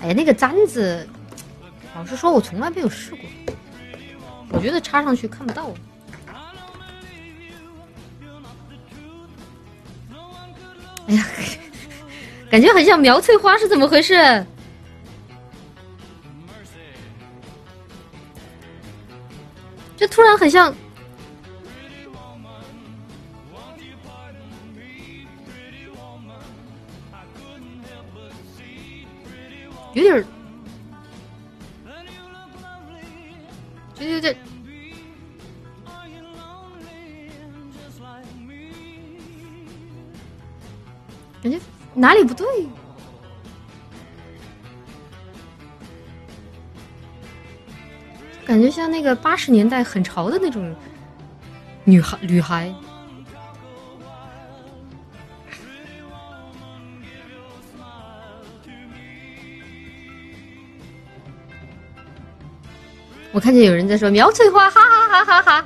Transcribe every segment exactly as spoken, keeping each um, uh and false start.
哎呀，那个簪子，老实说，我从来没有试过。我觉得插上去看不到。哎呀，感觉很像苗翠花，是怎么回事？这突然很像。有点儿，就有点，感觉哪里不对？感觉像那个八十年代很潮的那种女孩女孩。我看见有人在说苗翠花，哈哈哈哈哈！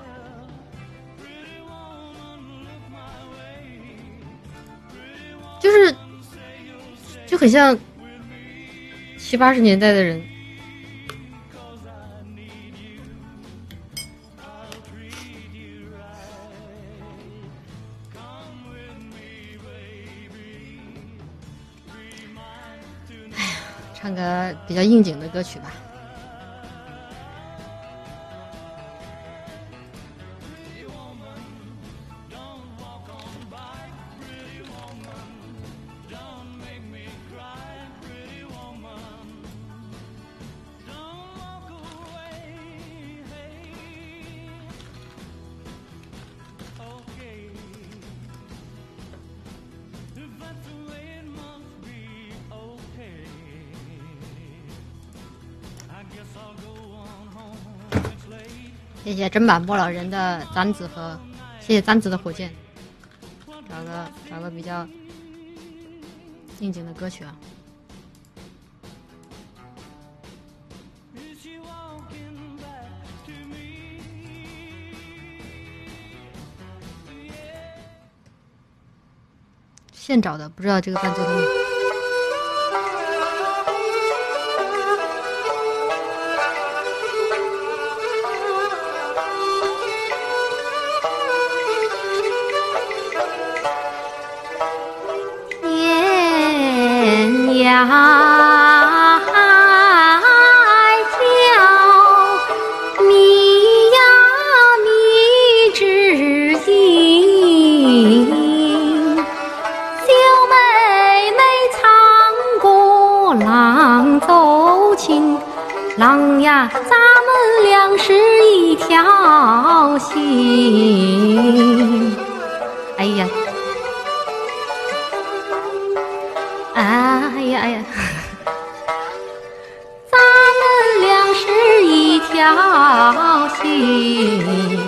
就是就很像七八十年代的人。哎呀，唱个比较应景的歌曲吧。谢谢砧板波老人的簪子和谢谢簪子的火箭，找个找个比较应景的歌曲啊。现找的，不知道这个伴奏的。呀，叫咪呀咪之音，小妹妹唱过郎奏琴，郎呀，咱们俩是一条心。哎呀！哎呀哎呀，咱们俩是一条心，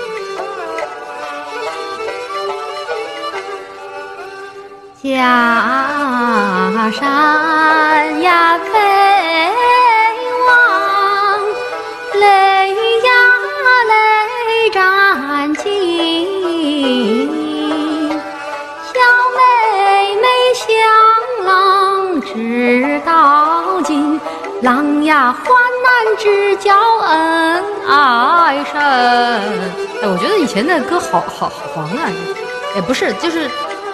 家山呀飞往，泪呀泪沾襟，小妹妹想郎知道尽，郎呀患难知交恩爱深。哎，我觉得以前的歌好好好黄啊，也不是，就是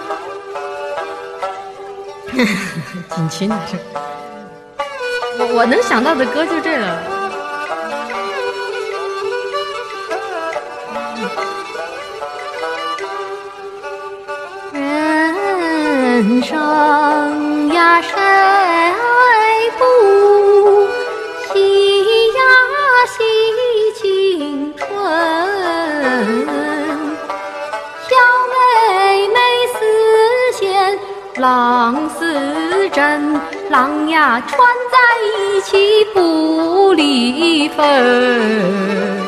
锦旗呢是。我我能想到的歌就这了。人生呀，谁不喜呀喜青春？小妹妹似线，郎似针，郎呀串在一起不离分。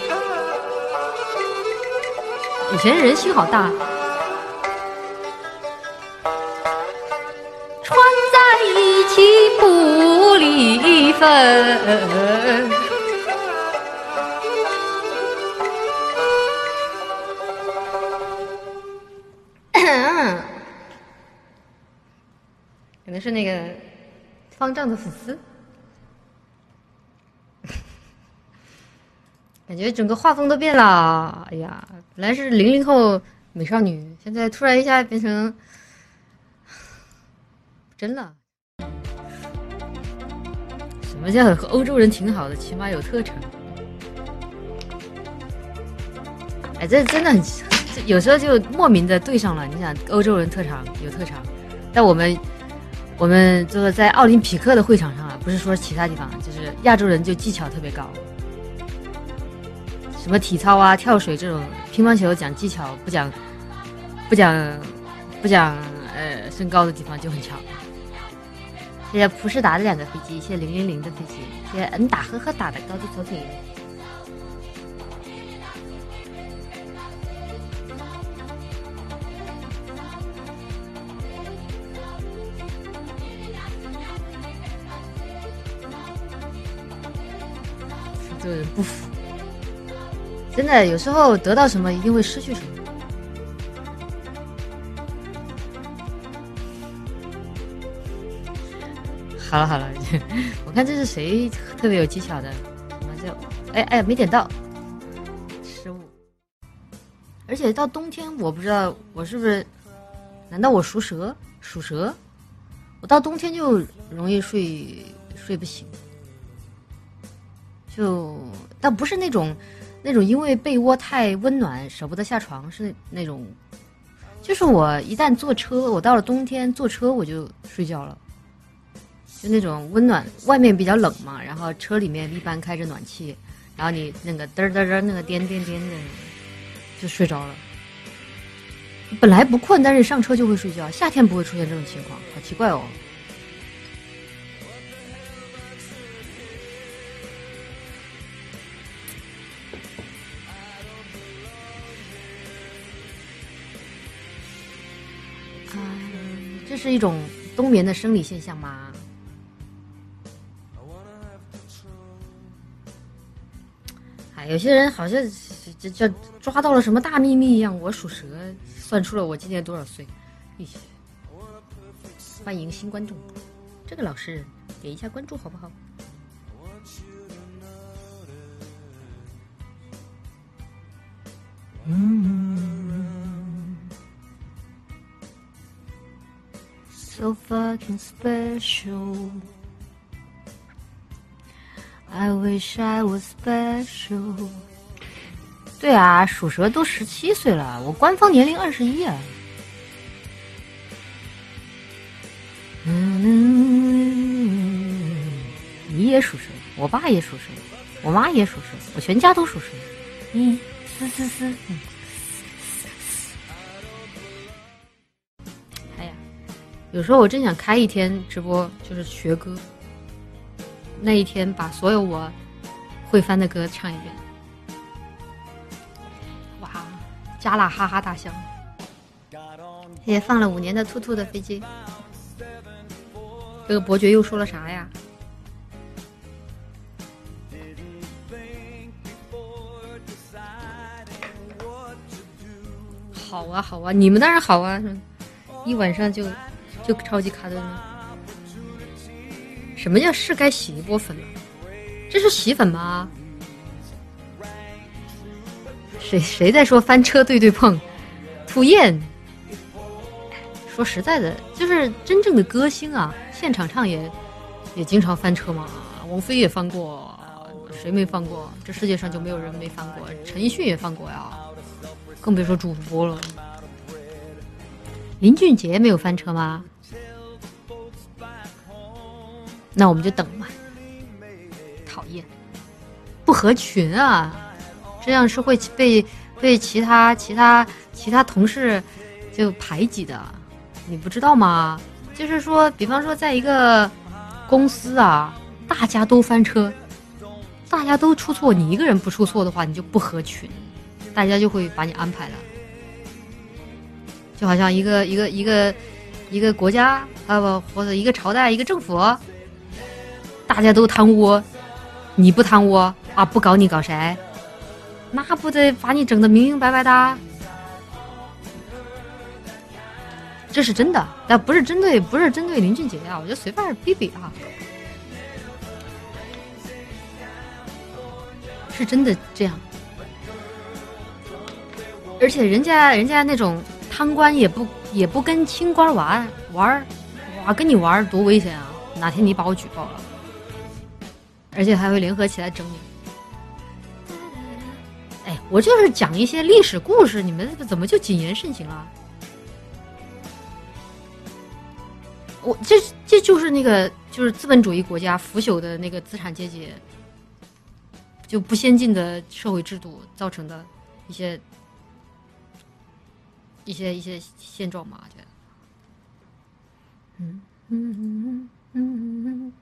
以前人心好大。一起不离分，可能是那个方丈的粉丝，感觉整个画风都变了。哎呀，本来是零零后美少女，现在突然一下变成真了。什么叫和欧洲人挺好的？起码有特长。哎，这真的很，有时候就莫名的对上了。你想，欧洲人特长有特长，但我们我们这个在奥林匹克的会场上啊，不是说其他地方，就是亚洲人就技巧特别高。什么体操啊、跳水这种，乒乓球讲技巧，不讲不讲不讲呃身高的地方就很强。谢谢普世达的两个飞机，谢谢零零零的飞机，谢谢恩打呵呵打的高低头顶。这个人不服，真的有时候得到什么一定会失去什么。好了好了，我看这是谁特别有技巧的？什么叫？哎哎，没点到，失误。而且到冬天，我不知道我是不是？难道我属蛇？属蛇？我到冬天就容易睡睡不醒。就倒不是那种那种因为被窝太温暖舍不得下床，是那种就是我一旦坐车，我到了冬天坐车我就睡觉了，就那种温暖，外面比较冷嘛，然后车里面一般开着暖气，然后你那个嘚嘚嘚那个颠颠颠的就睡着了。本来不困，但是上车就会睡觉，夏天不会出现这种情况，好奇怪哦。这是一种冬眠的生理现象吗？哎，有些人好像就就抓到了什么大秘密一样。我属蛇，算出了我今年多少岁。咦，欢迎新观众，这个老实人点一下关注好不好？嗯。So fucking special. I wish I was special. 对啊，属蛇都十七岁了，我官方年龄二十一啊。嗯，你也属蛇，我爸也属蛇，我妈也属蛇，我全家都属蛇。嗯，嘶嘶嘶。嗯有时候我真想开一天直播，就是学歌，那一天把所有我会翻的歌唱一遍。哇，加啦哈哈大笑！谢谢放了五年的兔兔的飞机。这个伯爵又说了啥呀？好啊好啊，你们当然好啊，一晚上就。就超级卡顿了。什么叫是该洗一波粉了？这是洗粉吗？谁谁在说翻车对对碰？涂燕。说实在的，就是真正的歌星啊，现场唱也也经常翻车嘛。王菲也翻过，谁没翻过？这世界上就没有人没翻过。陈奕迅也翻过呀，更别说主播了。林俊杰没有翻车吗？那我们就等吧。讨厌，不合群啊，这样是会被被其他其他其他同事就排挤的，你不知道吗？就是说，比方说在一个公司啊，大家都翻车，大家都出错，你一个人不出错的话，你就不合群，大家就会把你安排了。就好像一个一个一个一个国家啊不或者一个朝代一个政府，大家都贪污，你不贪污啊，不搞你搞谁？那不得把你整得明明白白的？ 这是真的，但不是针对不是针对林俊杰啊，我就随便比比啊，是真的这样。而且人家人家那种贪官也不也不跟清官玩玩，哇，跟你玩多危险啊！哪天你把我举报了，而且还会联合起来整你。哎，我就是讲一些历史故事，你们怎么就谨言慎行了？我这这就是那个就是资本主义国家腐朽的那个资产阶级，就不先进的社会制度造成的一些一些一些现状嘛，觉得。嗯嗯嗯嗯嗯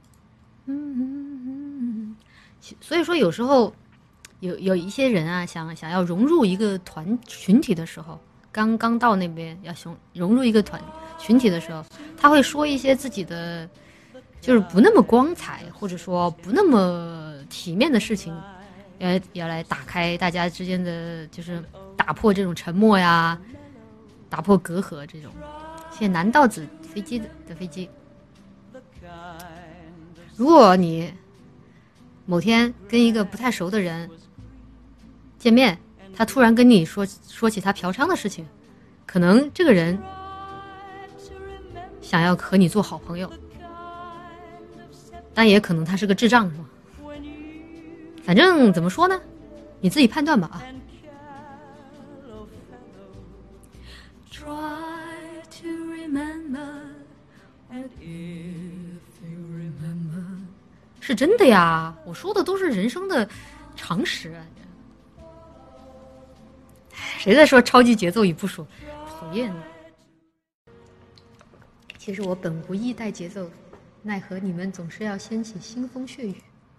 嗯，所以说有时候有有一些人啊，想想要融入一个团群体的时候，刚刚到那边要融融入一个团群体的时候，他会说一些自己的就是不那么光彩或者说不那么体面的事情，要要来打开大家之间的，就是打破这种沉默呀，打破隔阂这种。谢谢南道子飞机的飞机。如果你某天跟一个不太熟的人见面，他突然跟你说说起他嫖娼的事情，可能这个人想要和你做好朋友，但也可能他是个智障，是吧？反正怎么说呢，你自己判断吧啊。是真的呀，我说的都是人生的常识啊。谁在说超级节奏与部署？讨厌。其实我本无意带节奏，奈何你们总是要掀起腥风血雨。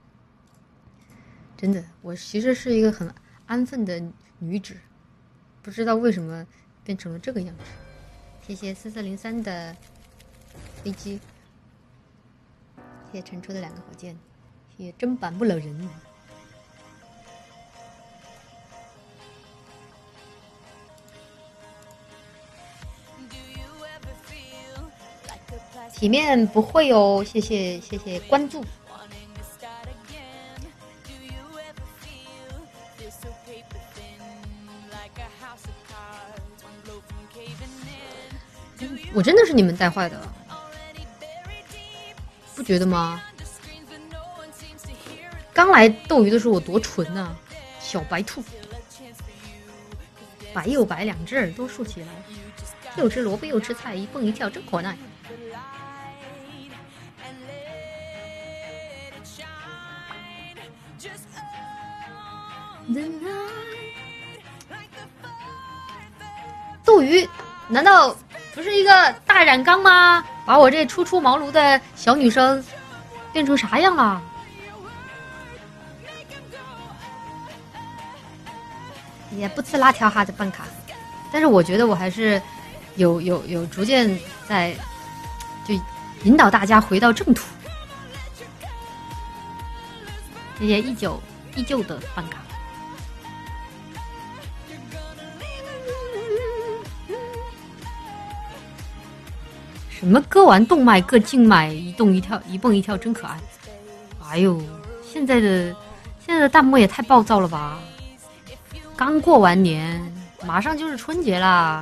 真的，我其实是一个很安分的女子，不知道为什么变成了这个样子。谢谢四四零三的飞机，谢谢陈出的两个火箭，谢谢砧板不了人。体面不会哦，谢谢谢谢关注。我真的是你们带坏的，不觉得吗？刚来斗鱼的时候我多纯啊，小白兔，白又白，两只耳朵竖起来，又吃萝卜又吃菜，一蹦一跳真可爱。斗鱼难道不是一个大染缸吗？把我这初出茅庐的小女生变成啥样了？也不吃辣条哈的办卡，但是我觉得我还是有有有逐渐在就引导大家回到正途。谢谢依旧依旧的办卡。什么割完动脉割静脉，一动一跳一蹦一跳真可爱。哎呦，现在的现在的弹幕也太暴躁了吧！刚过完年，马上就是春节啦，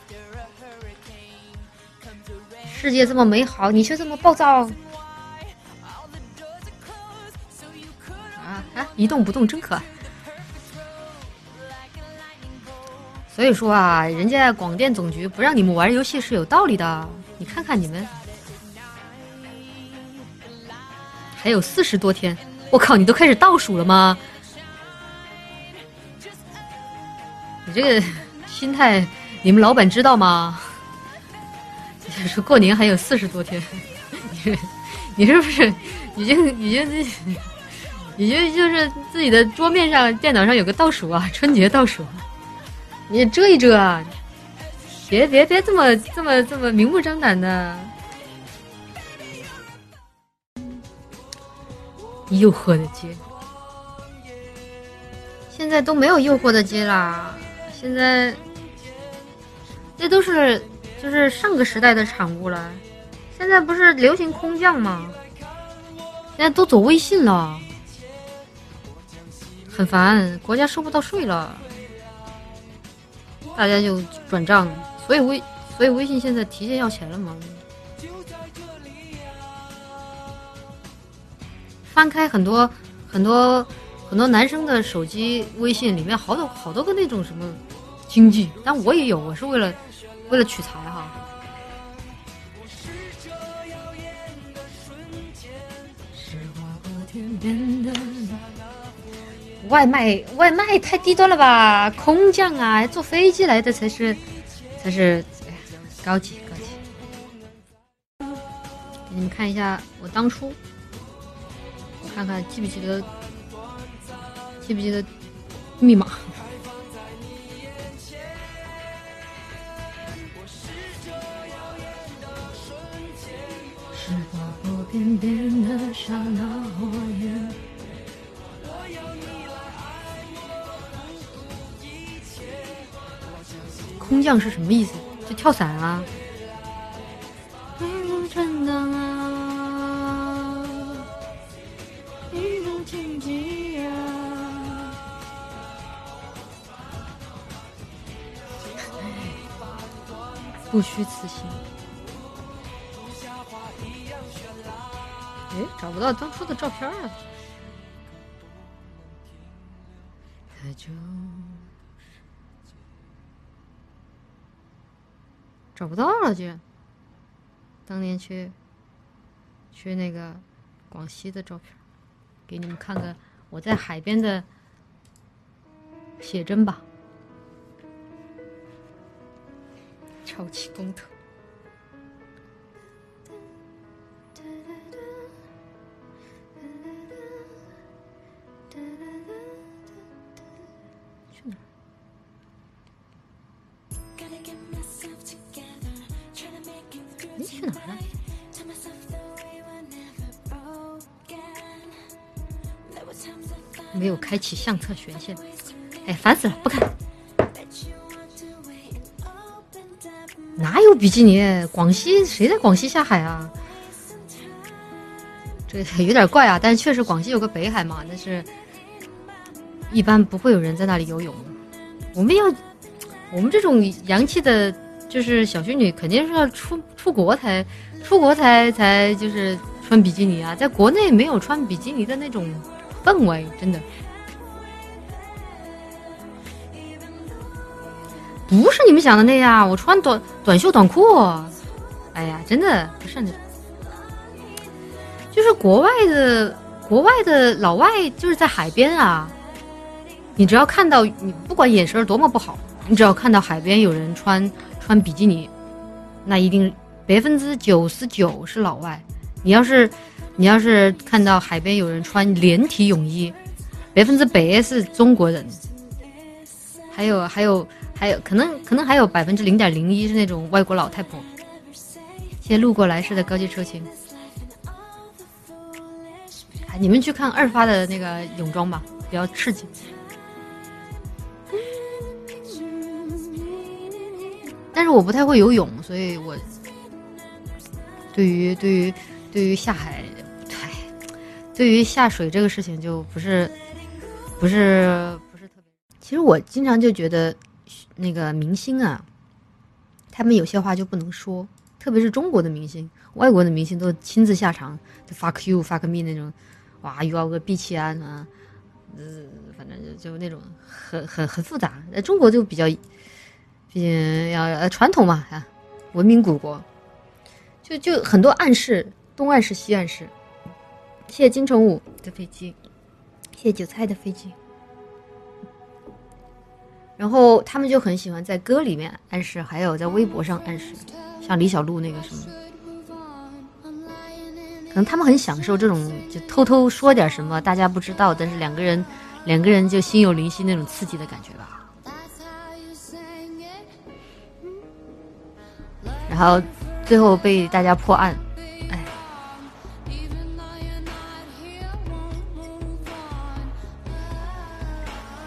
世界这么美好，你却这么暴躁啊啊！一动不动真可爱。所以说啊，人家广电总局不让你们玩游戏是有道理的。你看看你们，还有四十多天，我靠，你都开始倒数了吗？你这个心态，你们老板知道吗？说过年还有四十多天，你你是不是已经已经已经就是自己的桌面上、电脑上有个倒数啊？春节倒数，你也遮一遮啊！别别别这么这么这么明目张胆的，诱惑的街，现在都没有诱惑的街啦，现在这都是就是上个时代的产物了。现在不是流行空降吗？现在都走微信了，很烦，国家收不到税了，大家就转账，所以微所以微信现在提前要钱了嘛。翻开很多很多很多男生的手机微信里面，好多好多个那种什么经济，但我也有，我是为了为了取材哈。外卖外卖太低端了吧，空降啊，坐飞机来的才是才是哎呀高级高级。给你们看一下我当初，我看看记不记得记不记得密码。是划过边边的刹那火焰，空降是什么意思？就跳伞啊？震荡啊，一如荆棘啊。不虚此行。哎，找不到当初的照片了。找不到了，居然！当年去去那个广西的照片，给你们看个我在海边的写真吧。超级公特。你去哪儿了？没有开启相册权限，哎，烦死了，不看。哪有比基尼？广西谁在广西下海啊？这有点怪啊，但是确实广西有个北海嘛，但是一般不会有人在那里游泳。我们要，我们这种洋气的。就是小仙女肯定是要出出国才出国才才就是穿比基尼啊，在国内没有穿比基尼的那种氛围，真的不是你们想的那样。我穿短短袖短裤，哎呀，真的不是那种。就是国外的国外的老外就是在海边啊，你只要看到你不管眼神多么不好，你只要看到海边有人穿。穿比基尼，那一定百分之九十九是老外。你要是你要是看到海边有人穿连体泳衣，百分之百是中国人。还有还有还有，可能可能还有百分之零点零一是那种外国老太婆。现在路过来时的高级车型，哎，你们去看二发的那个泳装吧，比较刺激。但是我不太会游泳，所以我对于对于对于下海，唉，对于下水这个事情就不是不是不是特别。其实我经常就觉得那个明星啊，他们有些话就不能说，特别是中国的明星，外国的明星都亲自下场，就 fuck you fuck me 那种，哇，又要个闭气安啊，呃，反正就就那种很很很复杂。在中国就比较。毕竟要呃传统嘛啊，文明古国，就就很多暗示，东暗示西暗示。谢谢金城武的飞机，谢谢韭菜的飞机。然后他们就很喜欢在歌里面暗示，还有在微博上暗示，像李小璐那个什么，可能他们很享受这种就偷偷说点什么大家不知道，但是两个人两个人就心有灵犀那种刺激的感觉吧。然后最后被大家破案，哎，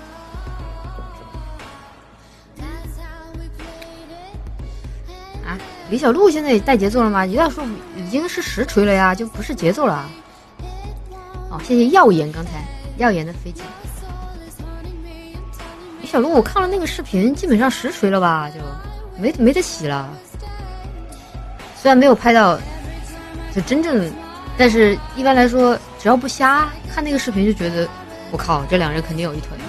啊， 李小璐现在也带节奏了吗？李小璐已经是实锤了呀，就不是节奏了。哦，谢谢耀眼，刚才耀眼的飞机。李小璐，我看了那个视频，基本上实锤了吧，就没没得洗了。虽然没有拍到，就真正，但是一般来说，只要不瞎看那个视频，就觉得我靠，这两人肯定有一腿。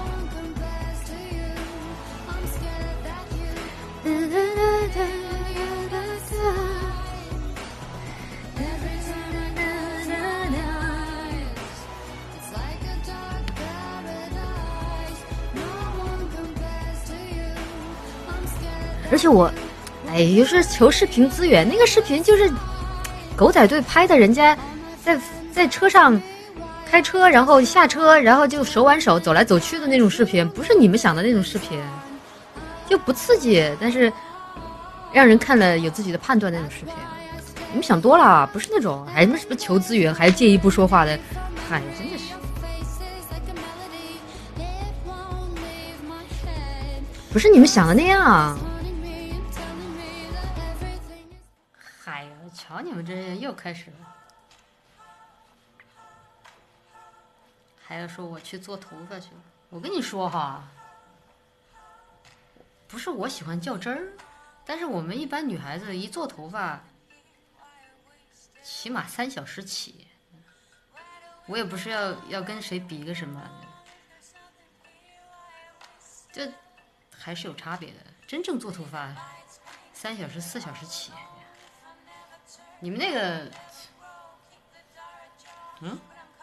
而且我，哎，又是求视频资源，那个视频就是狗仔队拍的，人家在在车上开车，然后下车，然后就手挽手走来走去的那种视频，不是你们想的那种视频，就不刺激，但是让人看了有自己的判断的那种视频。你们想多了，不是那种还什么什么求资源，还介意不说话的，嗨，真的是。不是你们想的那样。嗨呀，瞧你们这又开始了，还要说我去做头发去了。我跟你说哈，不是我喜欢较真儿，但是我们一般女孩子一做头发，起码三小时起。我也不是要要跟谁比个什么，这还是有差别的。真正做头发，三小时四小时起。你们那个，嗯，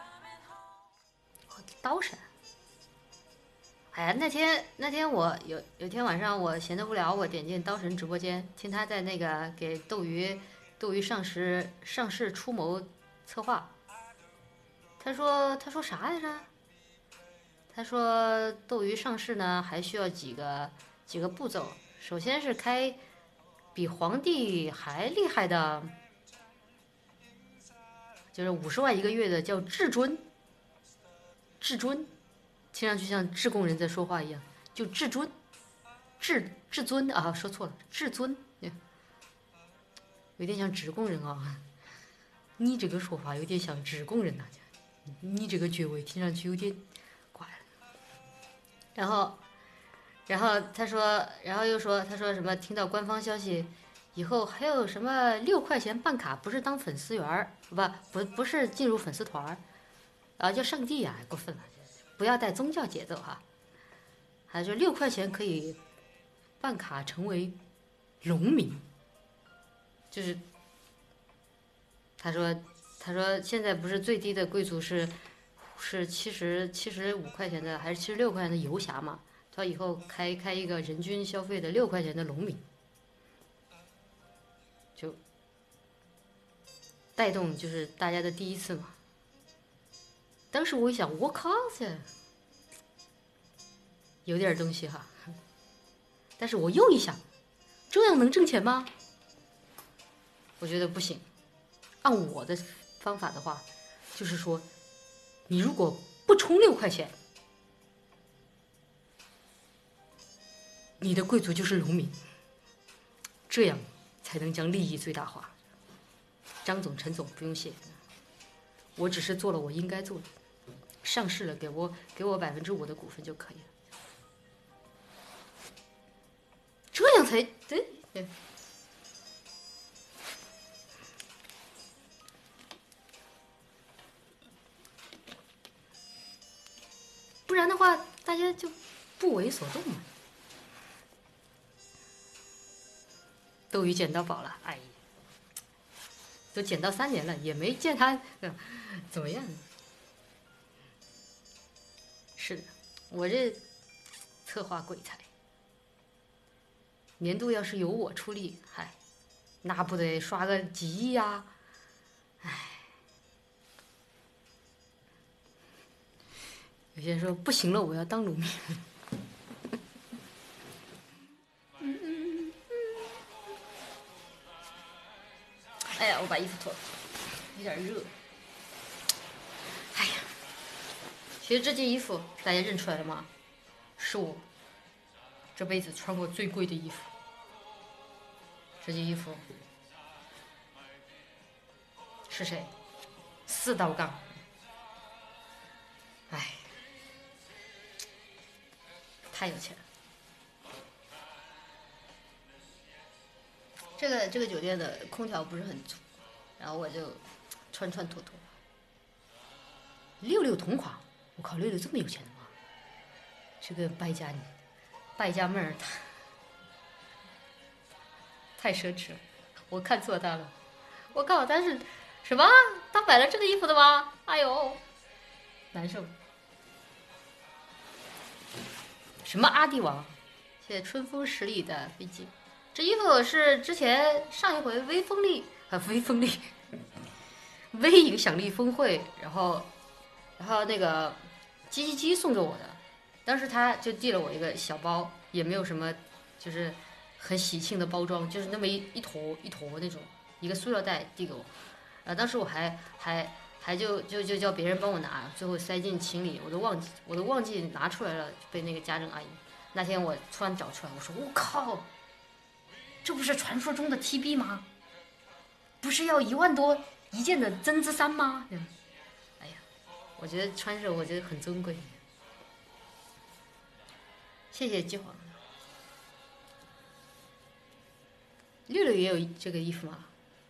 刀神。哎呀，那天那天我有有天晚上我闲得无聊，我点进刀神直播间，听他在那个给斗鱼斗鱼上市上市出谋策划。他说他说啥来着？他说斗鱼上市呢，还需要几个几个步骤。首先是开比皇帝还厉害的。就是五十万一个月的叫至尊，至尊，听上去像至贡人在说话一样，就至尊，至至尊啊，说错了，至尊，有点像直贡人啊。你这个说法有点像直贡人呐、啊，你这个爵位听上去有点怪了。然后，然后他说，然后又说，他说什么？听到官方消息。以后还有什么六块钱办卡，不是当粉丝员儿，不不不是进入粉丝团儿，啊叫上帝啊，过分了，不要带宗教节奏哈。还说六块钱可以办卡成为农民，就是他说他说现在不是最低的贵族是是七十七十五块钱的还是七十六块钱的游侠嘛？他以后开开一个人均消费的六块钱的农民。就带动就是大家的第一次嘛。当时我一想，我靠，这有点东西哈。但是我又一想，这样能挣钱吗？我觉得不行。按我的方法的话，就是说，你如果不充六块钱，你的贵族就是农民，这样才能将利益最大化。张总、陈总不用谢，我只是做了我应该做的，上市了，给我给我百分之五的股份就可以了，这样才对。对，不然的话，大家就不为所动嘛。斗鱼捡到宝了，哎呀！都捡到三年了，也没见他怎么样。是的，我这策划鬼才，年度要是由我出力，嗨，那不得刷个几亿呀？哎，有些人说不行了，我要当农民。哎呀，我把衣服脱了，有点热。哎呀，其实这件衣服大家认出来了吗？是我这辈子穿过最贵的衣服， 这件衣服是谁？四道杠。哎，太有钱了。这个这个酒店的空调不是很足，然后我就穿穿脱脱。六六同款，我靠，六六这么有钱的吗？这个败家败家妹儿，太奢侈了，我看错他了。我靠，他是什么？他买了这个衣服的吗？哎呦，难受。什么阿迪王？写春风十里的飞机。这衣服是之前上一回微风力啊，微风力，微影响力峰会，然后，然后那个鸡鸡鸡送给我的，当时他就递了我一个小包，也没有什么，就是很喜庆的包装，就是那么一一坨一坨那种，一个塑料袋递给我，啊，当时我还还还就就就叫别人帮我拿，最后塞进行李，我都忘记我都忘记拿出来了，被那个家政阿姨，那天我突然找出来，我说我靠。这不是传说中的 T B 吗？不是要一万多一件的针织衫吗？哎呀，我觉得穿着我觉得很尊贵。谢谢计划。六六也有这个衣服吗？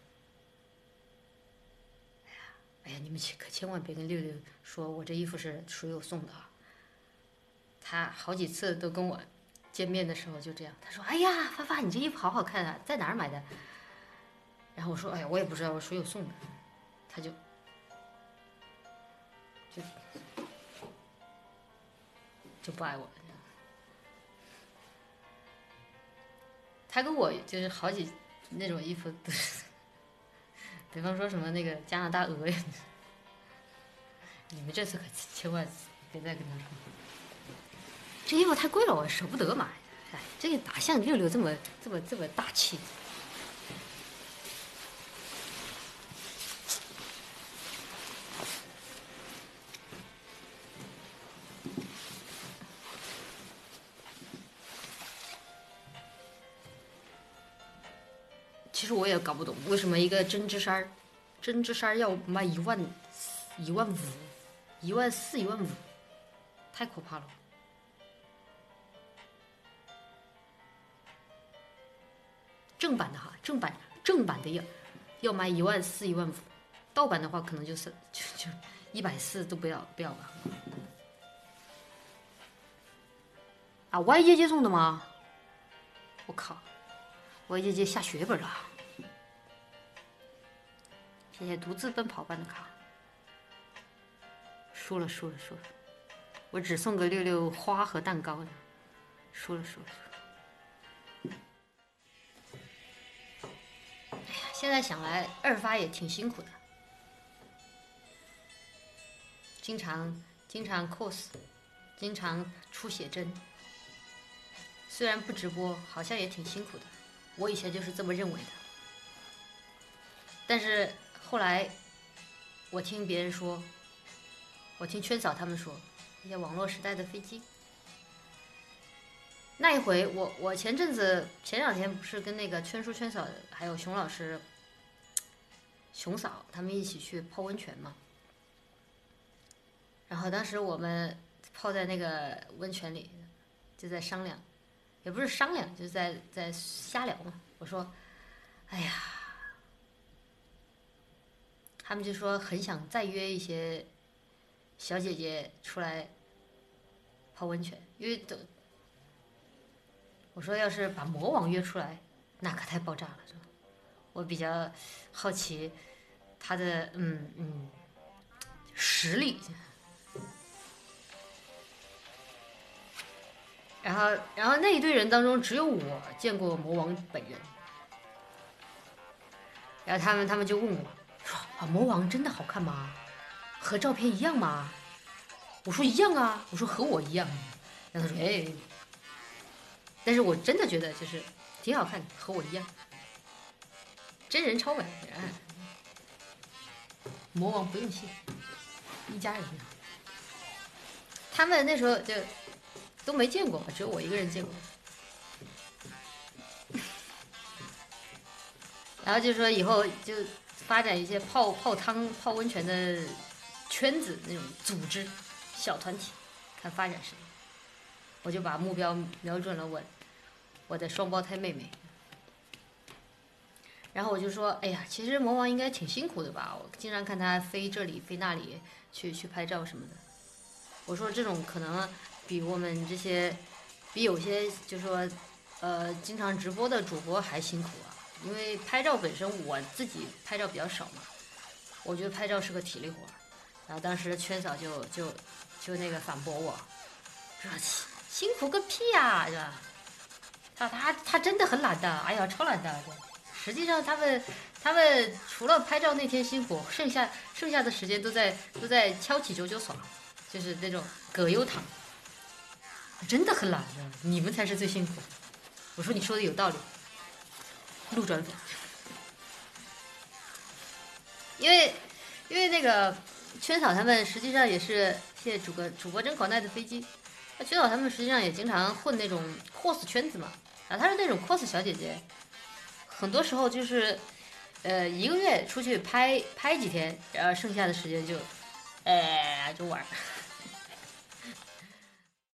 哎呀，哎呀，你们可千万别跟六六说我这衣服是属于我送的啊。他好几次都跟我。见面的时候就这样，他说：“哎呀，发发，你这衣服好好看啊，在哪儿买的？”然后我说：“哎呀，我也不知道，我谁有送的。”他就就就不爱我了。他跟我就是好几那种衣服都是，比方说什么那个加拿大鹅呀，你们这次可千万别再跟他说。这衣服太贵了，我舍不得买。哎，这个哪像六六这么这么这么大气？其实我也搞不懂，为什么一个针织衫，针织衫要卖一万一万五、一万四、一万五，太可怕了。正版的哈，正版正版的要要卖一万四一万五，盗版的话可能就是就就一百四都不要不要吧。啊，Y 姐姐送的吗？我靠 ，Y 姐姐下血本了。谢谢独自奔跑般的卡，输了输了输了，我只送个六六花和蛋糕呢，输了输了输了。现在想来，二发也挺辛苦的，经常经常 cos， 经常出写真。虽然不直播，好像也挺辛苦的。我以前就是这么认为的。但是后来，我听别人说，我听圈嫂他们说，那些网络时代的飞机。那一回，我我前阵子前两天不是跟那个圈叔、圈嫂还有熊老师。熊嫂他们一起去泡温泉嘛，然后当时我们泡在那个温泉里，就在商量，也不是商量，就是在在瞎聊嘛。我说：“哎呀，他们就说很想再约一些小姐姐出来泡温泉，因为都我说要是把魔王约出来，那可太爆炸了，是吧？”我比较好奇他的嗯嗯实力，然后然后那一堆人当中只有我见过魔王本人，然后他们他们就问我说：“啊，魔王真的好看吗？和照片一样吗？”我说：“一样啊。”我说：“和我一样。”然后他说：“哎。”但是我真的觉得就是挺好看的，和我一样。真人超美，哎，魔王不用谢，一家人。他们那时候就都没见过，只有我一个人见过。 然后就说以后就发展一些泡泡汤、泡温泉的圈子那种组织小团体，看发展什么。我就把目标瞄准了我我的双胞胎妹妹。然后我就说，哎呀，其实魔王应该挺辛苦的吧？我经常看他飞这里飞那里去去拍照什么的。我说这种可能比我们这些，比有些就说，呃，经常直播的主播还辛苦啊。因为拍照本身我自己拍照比较少嘛，我觉得拍照是个体力活。然后当时圈嫂就就就那个反驳我，说辛苦个屁呀、啊，是吧？他他他真的很懒的，哎呀，超懒的。实际上他们他们除了拍照那天辛苦，剩下剩下的时间都在都在敲起九九爽，就是那种葛优躺，真的很懒的，你们才是最辛苦。我说你说的有道理，路转粉。因为因为那个圈嫂他们实际上也是谢谢主播主播真口袋的飞机，那圈嫂他们实际上也经常混那种 cos 圈子嘛，啊，她是那种 cos 小姐姐。很多时候就是，呃，一个月出去拍拍几天，然后剩下的时间就，呃，就玩。